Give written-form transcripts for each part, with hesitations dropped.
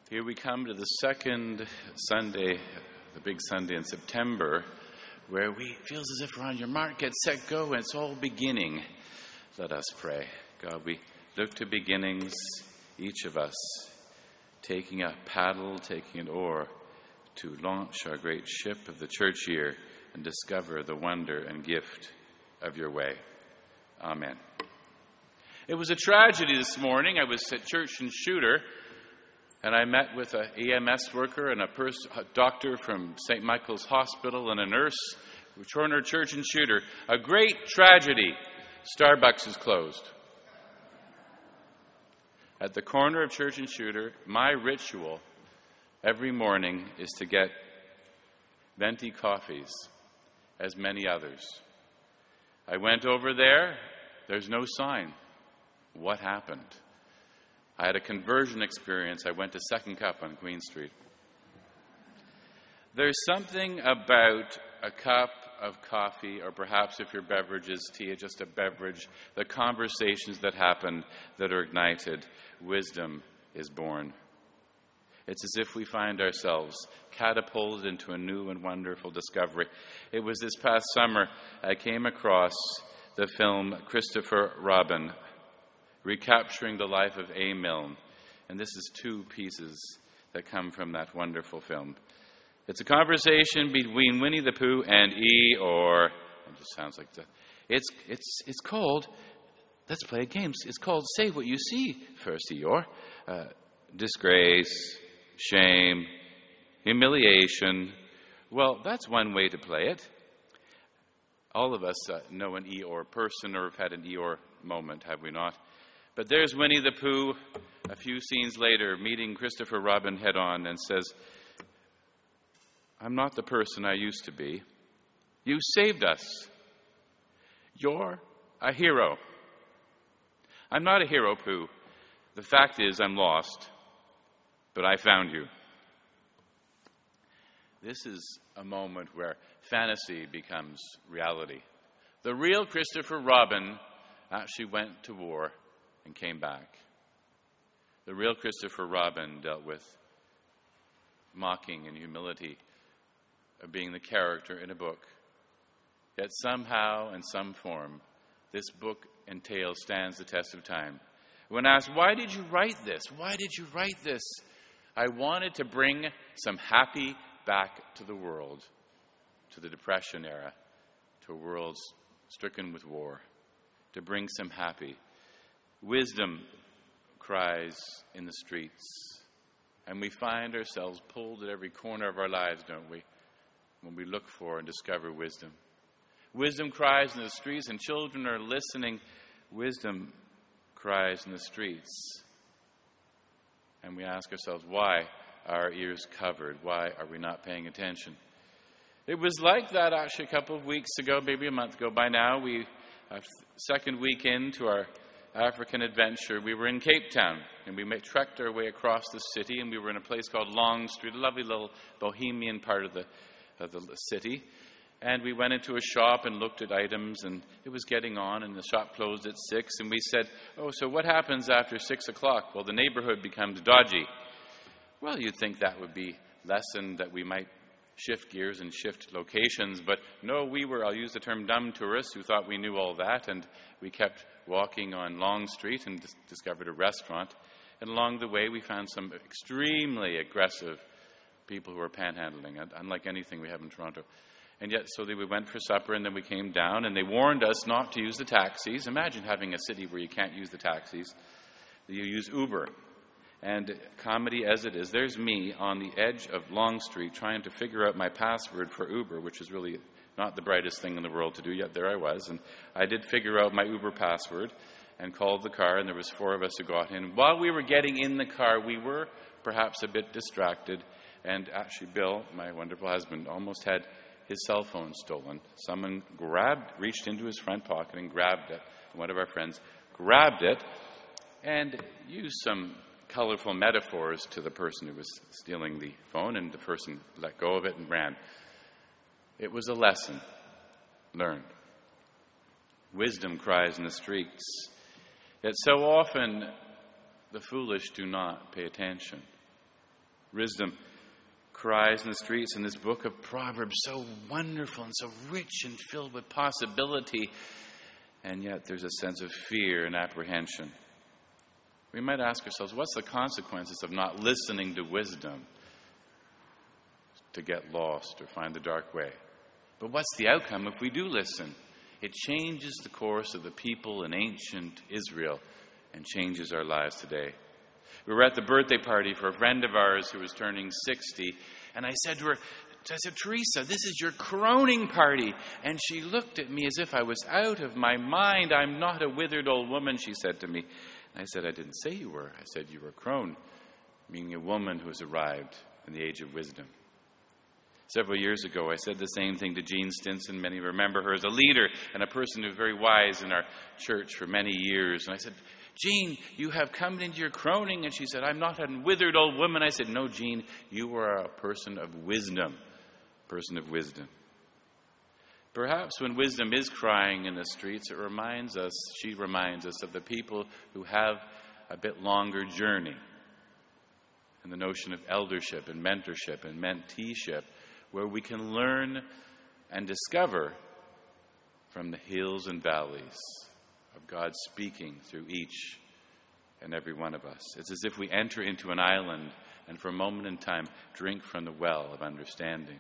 Here we come to the second Sunday, the big Sunday in September, where it feels as if we're on your mark, get set, go, and it's all beginning. Let us pray. God, we look to beginnings, each of us taking a paddle, taking an oar to launch our great ship of the church year and discover the wonder and gift of your way. Amen. It was a tragedy this morning. I was at church in Shooter, and I met with an EMS worker and a doctor from St. Michael's Hospital and a nurse who joined our church in Shooter. A great tragedy. Starbucks is closed. At the corner of church in Shooter, my ritual every morning is to get venti coffees, as many others. I went over there. There's no sign. What happened? I had a conversion experience. I went to Second Cup on Queen Street. There's something about a cup of coffee, or perhaps if your beverage is tea, just a beverage, the conversations that happen that are ignited, wisdom is born. It's as if we find ourselves catapulted into a new and wonderful discovery. It was this past summer I came across the film Christopher Robin, recapturing the life of A. Milne. And this is two pieces that come from that wonderful film. It's a conversation between Winnie the Pooh and Eeyore. It just sounds like that. It's called, let's play a game. It's called Say What You See First, Eeyore. Disgrace, shame, humiliation. Well, that's one way to play it. All of us know an Eeyore person or have had an Eeyore moment, have we not? But there's Winnie the Pooh, a few scenes later, meeting Christopher Robin head-on and says, I'm not the person I used to be. You saved us. You're a hero. I'm not a hero, Pooh. The fact is I'm lost, but I found you. This is a moment where fantasy becomes reality. The real Christopher Robin actually went to war and came back. The real Christopher Robin dealt with mocking and humility of being the character in a book. Yet somehow, in some form, this book stands the test of time. When asked, why did you write this? Why did you write this? I wanted to bring some happy back to the world, to the Depression era, to a world stricken with war, to bring some happy. Wisdom cries in the streets, and we find ourselves pulled at every corner of our lives, don't we, when we look for and discover wisdom. Wisdom cries in the streets, and children are listening. Wisdom cries in the streets. And we ask ourselves, why are our ears covered? Why are we not paying attention? It was like that actually a couple of weeks ago, maybe a month ago. By now, second week into our African adventure, we were in Cape Town, and we trekked our way across the city, and we were in a place called Long Street, a lovely little bohemian part of the city. And we went into a shop and looked at items, and it was getting on, and the shop closed at 6, and we said, so what happens after 6 o'clock? Well, the neighborhood becomes dodgy. Well, you'd think that would be lessened, that we might shift gears and shift locations, but no, I'll use the term dumb tourists who thought we knew all that, and we kept walking on Long Street and discovered a restaurant. And along the way, we found some extremely aggressive people who were panhandling, unlike anything we have in Toronto. And yet, so we went for supper, and then we came down, and they warned us not to use the taxis. Imagine having a city where you can't use the taxis. You use Uber. And comedy as it is, there's me on the edge of Long Street trying to figure out my password for Uber, which is really not the brightest thing in the world to do, yet there I was. And I did figure out my Uber password and called the car, and there was 4 of us who got in. While we were getting in the car, we were perhaps a bit distracted, and actually Bill, my wonderful husband, almost had his cell phone stolen. Someone reached into his front pocket and grabbed it. One of our friends grabbed it and used some colorful metaphors to the person who was stealing the phone, and the person let go of it and ran. It was a lesson learned. Wisdom cries in the streets. Yet so often the foolish do not pay attention. Wisdom cries in the streets in this book of Proverbs, so wonderful and so rich and filled with possibility, and yet there's a sense of fear and apprehension. We might ask ourselves, what's the consequences of not listening to wisdom? To get lost or find the dark way. But what's the outcome if we do listen? It changes the course of the people in ancient Israel and changes our lives today. We were at the birthday party for a friend of ours who was turning 60, and I said to her, Teresa, this is your crowning party. And she looked at me as if I was out of my mind. I'm not a withered old woman, she said to me. And I said, I didn't say you were. I said you were crone, meaning a woman who has arrived in the age of wisdom. Several years ago, I said the same thing to Jean Stinson. Many remember her as a leader and a person who was very wise in our church for many years. And I said, Jean, you have come into your croning. And she said, I'm not a withered old woman. I said, no, Jean, you are a person of wisdom. Person of wisdom. Perhaps when wisdom is crying in the streets, she reminds us of the people who have a bit longer journey. And the notion of eldership and mentorship and menteeship, where we can learn and discover from the hills and valleys of God speaking through each and every one of us. It's as if we enter into an island and for a moment in time drink from the well of understanding.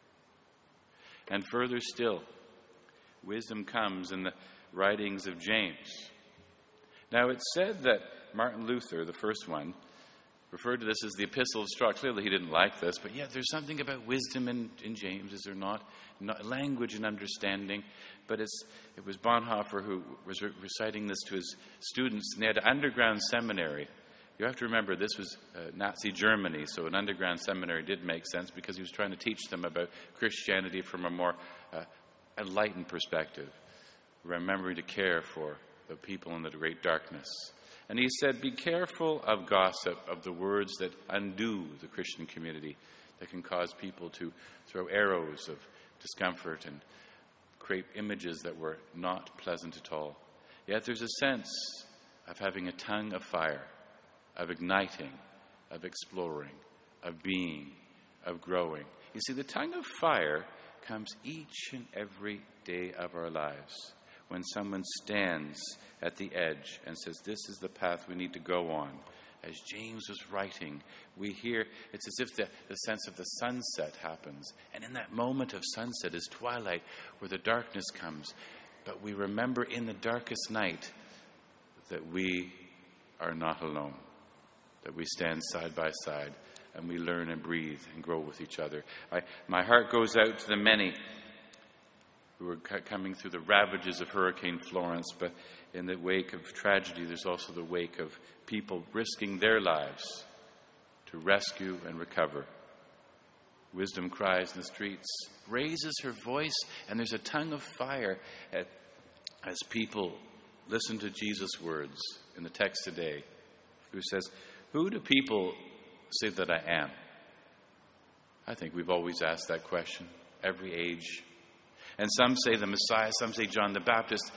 And further still, wisdom comes in the writings of James. Now it's said that Martin Luther, the first one, referred to this as the Epistle of Straw. Clearly he didn't like this, but yet there's something about wisdom in James, is there not? Language and understanding. But it was Bonhoeffer who was reciting this to his students, and they had an underground seminary. You have to remember this was Nazi Germany, so an underground seminary did make sense because he was trying to teach them about Christianity from a more enlightened perspective, remembering to care for the people in the great darkness. And he said, be careful of gossip, of the words that undo the Christian community, that can cause people to throw arrows of discomfort and create images that were not pleasant at all. Yet there's a sense of having a tongue of fire, of igniting, of exploring, of being, of growing. You see, the tongue of fire comes each and every day of our lives. When someone stands at the edge and says, this is the path we need to go on. As James was writing, we hear, it's as if the sense of the sunset happens. And in that moment of sunset is twilight, where the darkness comes. But we remember in the darkest night that we are not alone, that we stand side by side and we learn and breathe and grow with each other. My heart goes out to the many who are coming through the ravages of Hurricane Florence, but in the wake of tragedy, there's also the wake of people risking their lives to rescue and recover. Wisdom cries in the streets, raises her voice, and there's a tongue of fire as people listen to Jesus' words in the text today, who says, who do people say that I am? I think we've always asked that question, every age. And some say the Messiah, some say John the Baptist.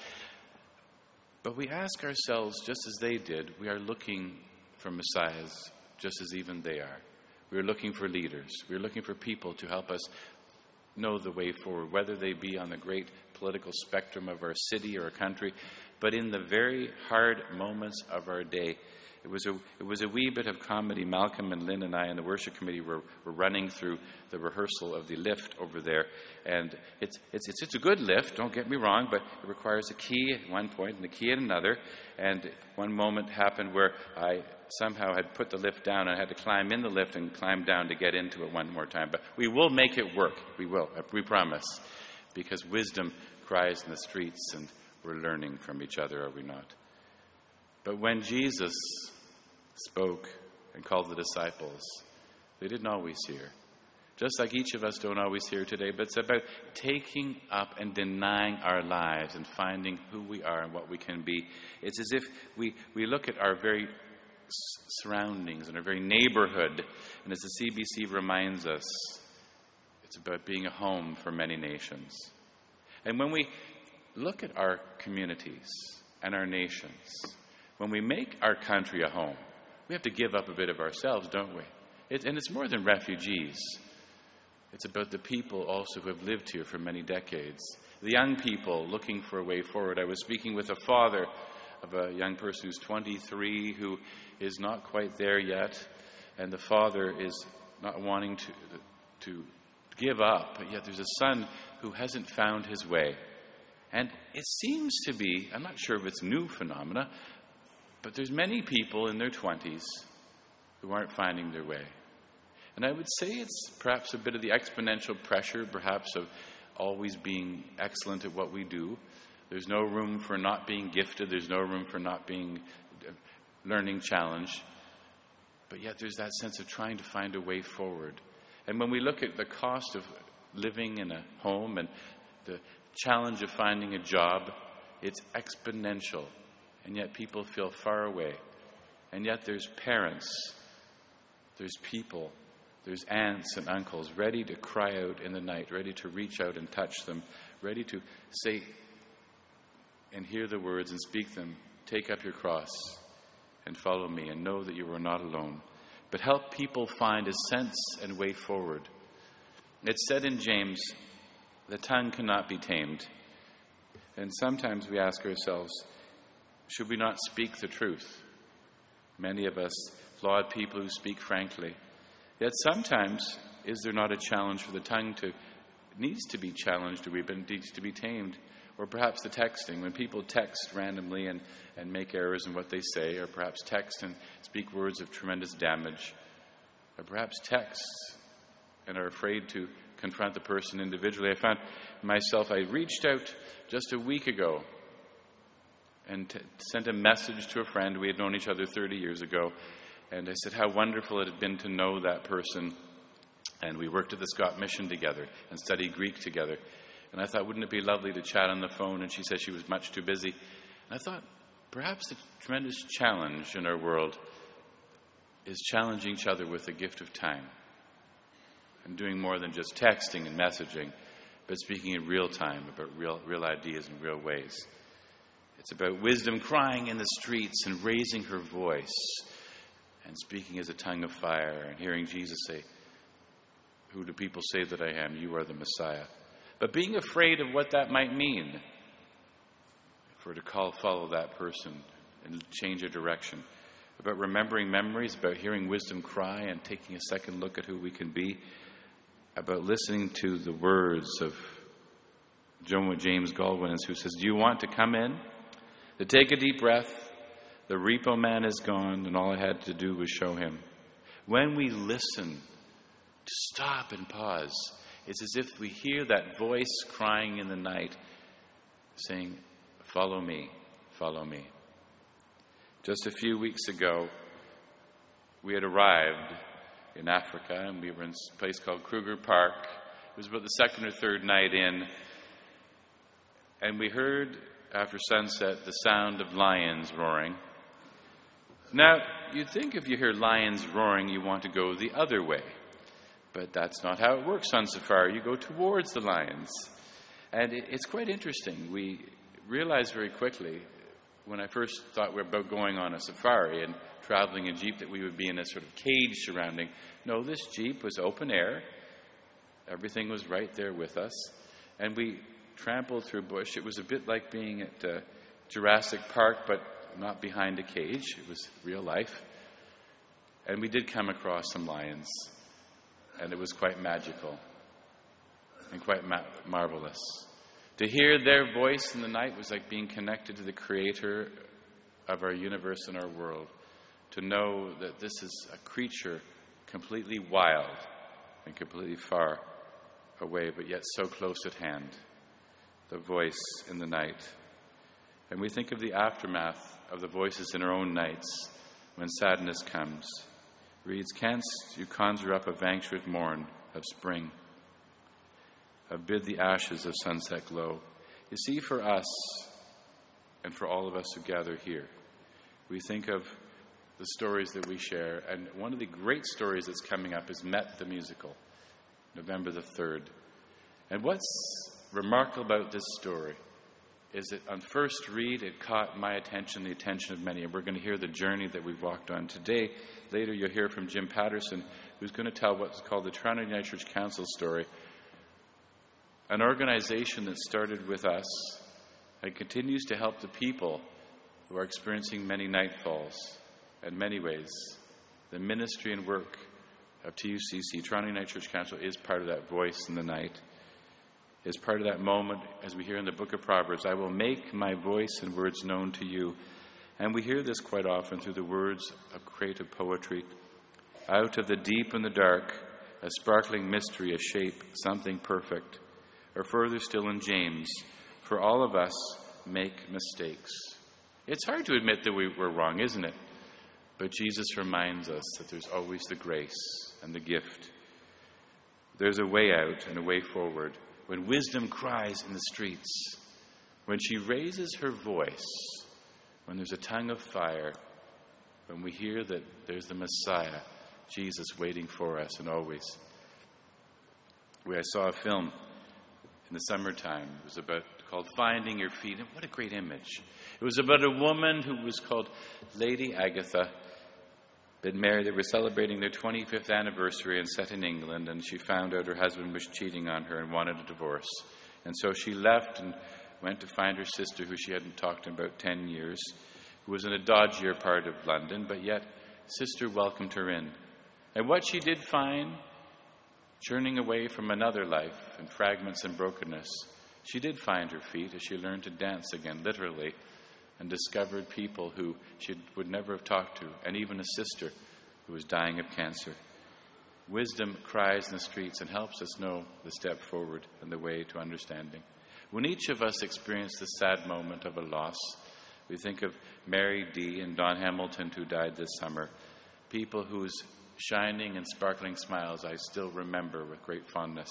But we ask ourselves, just as they did, we are looking for Messiahs, just as even they are. We are looking for leaders. We are looking for people to help us know the way forward, whether they be on the great political spectrum of our city or a country, but in the very hard moments of our day. It was a wee bit of comedy. Malcolm and Lynn and I and the worship committee were running through the rehearsal of the lift over there. And it's a good lift, don't get me wrong, but it requires a key at one point and a key at another. And one moment happened where I somehow had put the lift down and I had to climb in the lift and climb down to get into it one more time. But we will make it work. We will. We promise. Because wisdom cries in the streets and we're learning from each other, are we not? But when Jesus spoke and called the disciples, they didn't always hear. Just like each of us don't always hear today, but it's about taking up and denying our lives and finding who we are and what we can be. It's as if we look at our very surroundings and our very neighborhood, and as the CBC reminds us, it's about being a home for many nations. And when we look at our communities and our nations, when we make our country a home, we have to give up a bit of ourselves, don't we? And it's more than refugees. It's about the people also who have lived here for many decades. The young people looking for a way forward. I was speaking with a father of a young person who's 23 who is not quite there yet. And the father is not wanting to give up. But yet there's a son who hasn't found his way. And it seems to be, I'm not sure if it's new phenomena, but there's many people in their 20s who aren't finding their way. And I would say it's perhaps a bit of the exponential pressure, perhaps, of always being excellent at what we do. There's no room for not being gifted. There's no room for not being learning challenge. But yet there's that sense of trying to find a way forward. And when we look at the cost of living in a home and the challenge of finding a job, it's exponential. And yet people feel far away. And yet there's parents, there's people, there's aunts and uncles ready to cry out in the night, ready to reach out and touch them, ready to say and hear the words and speak them, take up your cross and follow me and know that you are not alone. But help people find a sense and way forward. It's said in James, the tongue cannot be tamed. And sometimes we ask ourselves, should we not speak the truth? Many of us laud people who speak frankly. Yet sometimes, is there not a challenge for the tongue needs to be challenged, or even needs to be tamed? Or perhaps the texting, when people text randomly and make errors in what they say, or perhaps text and speak words of tremendous damage, or perhaps text and are afraid to confront the person individually. I found myself, I reached out just a week ago and sent a message to a friend. We had known each other 30 years ago. And I said how wonderful it had been to know that person. And we worked at the Scott Mission together and studied Greek together. And I thought, wouldn't it be lovely to chat on the phone? And she said she was much too busy. And I thought, perhaps the tremendous challenge in our world is challenging each other with the gift of time. And doing more than just texting and messaging, but speaking in real time about real ideas in real ways. It's about wisdom crying in the streets and raising her voice and speaking as a tongue of fire and hearing Jesus say, who do people say that I am? You are the Messiah. But being afraid of what that might mean, if we're to follow that person and change their direction. About remembering memories, about hearing wisdom cry and taking a second look at who we can be. About listening to the words of James Galwin, who says, do you want to come in? To take a deep breath. The repo man is gone, and all I had to do was show him. When we listen, to stop and pause, it's as if we hear that voice crying in the night, saying, follow me, follow me. Just a few weeks ago, we had arrived in Africa, and we were in a place called Kruger Park. It was about the second or third night in, and we heard, after sunset, the sound of lions roaring. Now, you'd think if you hear lions roaring, you want to go the other way. But that's not how it works on safari. You go towards the lions. And it's quite interesting. We realized very quickly, when I first thought we were about going on a safari and traveling in Jeep, that we would be in a sort of cage surrounding. No, this Jeep was open air. Everything was right there with us. And we trampled through bush. It was a bit like being at Jurassic Park, but not behind a cage. It was real life. And we did come across some lions. And it was quite magical and quite marvelous. To hear their voice in the night was like being connected to the creator of our universe and our world. To know that this is a creature completely wild and completely far away, but yet so close at hand. The voice in the night. And we think of the aftermath of the voices in our own nights when sadness comes. Reads, canst you conjure up a vanquished morn of spring, of bid the ashes of sunset glow? You see, for us and for all of us who gather here, we think of the stories that we share, and one of the great stories that's coming up is Met the Musical, November the 3rd. And what's remarkable about this story is that on first read, it caught my attention, the attention of many. And we're going to hear the journey that we've walked on today. Later, you'll hear from Jim Patterson, who's going to tell what's called the Toronto United Church Council story, an organization that started with us and continues to help the people who are experiencing many nightfalls. In many ways, the ministry and work of TUCC, Toronto United Church Council, is part of that voice in the night, is part of that moment, as we hear in the book of Proverbs, I will make my voice and words known to you. And we hear this quite often through the words of creative poetry. Out of the deep and the dark, a sparkling mystery, a shape, something perfect. Or further still in James, for all of us make mistakes. It's hard to admit that we're wrong, isn't it? But Jesus reminds us that there's always the grace and the gift. There's a way out and a way forward. When wisdom cries in the streets, when she raises her voice, when there's a tongue of fire, when we hear that there's the Messiah, Jesus, waiting for us and always. I saw a film in the summertime. It was called Finding Your Feet. And what a great image. It was about a woman who was called Lady Agatha. Been married. They were celebrating their 25th anniversary and set in England, and she found out her husband was cheating on her and wanted a divorce. And so she left and went to find her sister, who she hadn't talked to in about 10 years, who was in a dodgier part of London, but yet sister welcomed her in. And what she did find, churning away from another life and fragments and brokenness, she did find her feet as she learned to dance again, literally, and discovered people who she would never have talked to, and even a sister who was dying of cancer. Wisdom cries in the streets and helps us know the step forward and the way to understanding. When each of us experience the sad moment of a loss, we think of Mary D. and Don Hamilton, who died this summer, people whose shining and sparkling smiles I still remember with great fondness.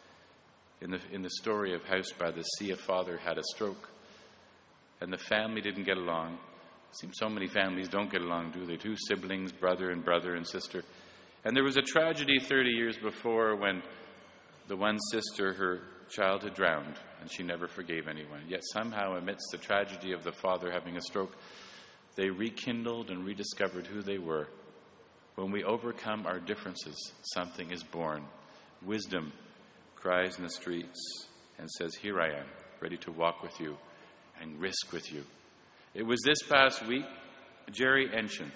In the story of House by the Sea, a father had a stroke, and the family didn't get along. It seems so many families don't get along, do they? Two siblings, brother and sister. And there was a tragedy 30 years before when the one sister, her child had drowned, and she never forgave anyone. Yet somehow, amidst the tragedy of the father having a stroke, they rekindled and rediscovered who they were. When we overcome our differences, something is born. Wisdom cries in the streets and says, here I am, ready to walk with you and risk with you. It was this past week, Jerry Ensign,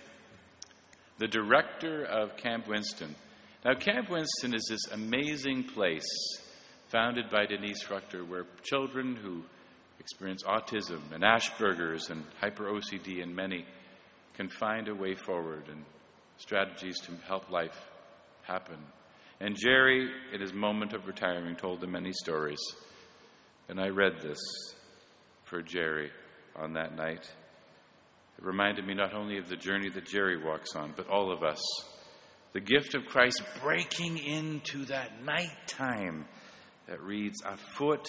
the director of Camp Winston. Now, Camp Winston is this amazing place founded by Denise Fruchter, where children who experience autism and Asperger's and hyper-OCD and many can find a way forward and strategies to help life happen. And Jerry, in his moment of retiring, told them many stories. And I read this for Jerry on that night. It reminded me not only of the journey that Jerry walks on, but all of us. The gift of Christ breaking into that nighttime that reads, afoot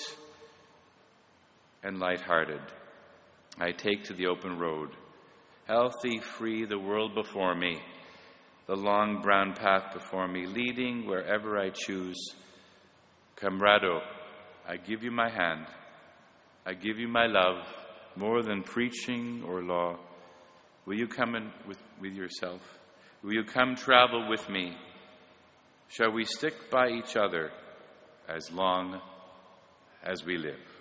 and lighthearted, I take to the open road. Healthy, free, the world before me, the long brown path before me, leading wherever I choose. Camarado, I give you my hand. I give you my love, more than preaching or law. Will you come in with yourself? Will you come travel with me? Shall we stick by each other as long as we live?